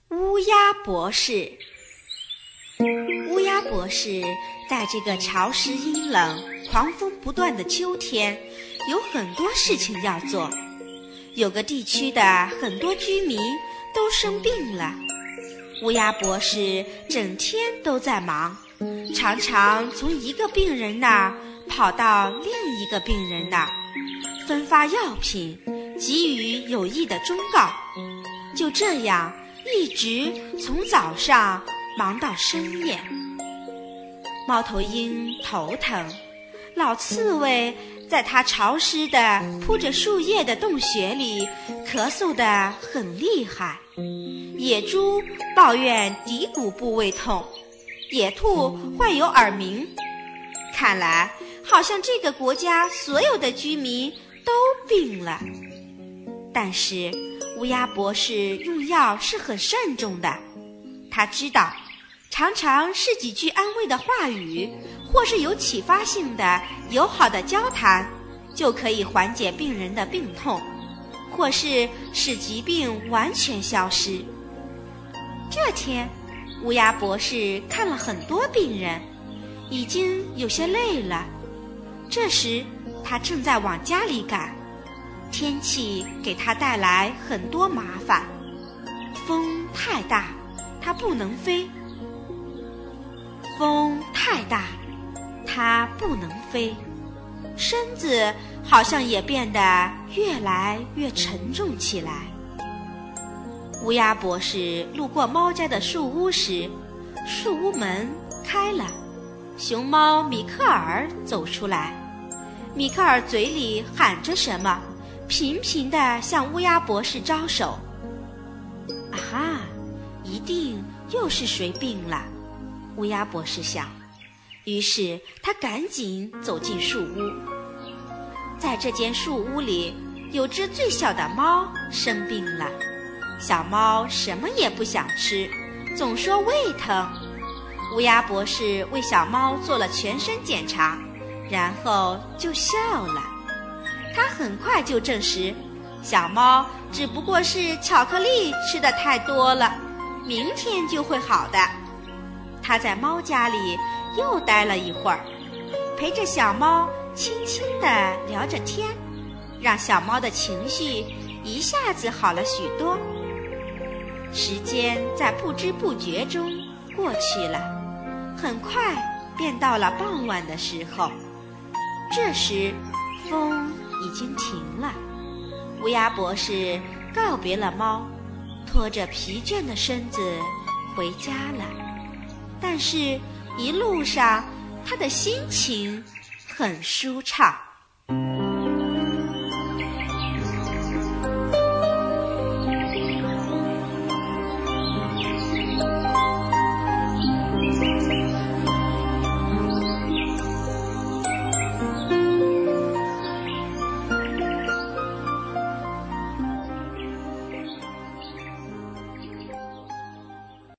乌鸦博士。乌鸦博士在这个潮湿阴冷、狂风不断的秋天，有很多事情要做。有个地区的很多居民都生病了，乌鸦博士整天都在忙，常常从一个病人那儿跑到另一个病人那儿，分发药品，给予有益的忠告。就这样一直从早上忙到深夜。猫头鹰头疼，老刺猬在它潮湿的铺着树叶的洞穴里咳嗽得很厉害，野猪抱怨骶骨部位痛，野兔患有耳鸣。看来好像这个国家所有的居民都病了。但是乌鸦博士用药是很慎重的，他知道常常是几句安慰的话语，或是有启发性的友好的交谈，就可以缓解病人的病痛，或是使疾病完全消失。这天乌鸦博士看了很多病人，已经有些累了。这时他正在往家里赶，天气给他带来很多麻烦，风太大，他不能飞。风太大，他不能飞，身子好像也变得越来越沉重起来。乌鸦博士路过猫家的树屋时，树屋门开了，熊猫米克尔走出来。米克尔嘴里喊着什么，频频地向乌鸦博士招手。啊哈，一定又是谁病了，乌鸦博士想。于是他赶紧走进树屋。在这间树屋里，有只最小的猫生病了。小猫什么也不想吃，总说胃疼。乌鸦博士为小猫做了全身检查，然后就笑了。他很快就证实，小猫只不过是巧克力吃得太多了，明天就会好的。他在猫家里又待了一会儿，陪着小猫轻轻地聊着天，让小猫的情绪一下子好了许多。时间在不知不觉中过去了，很快便到了傍晚的时候。这时风已经停了，乌鸦博士告别了猫，拖着疲倦的身子回家了。但是一路上他的心情很舒畅。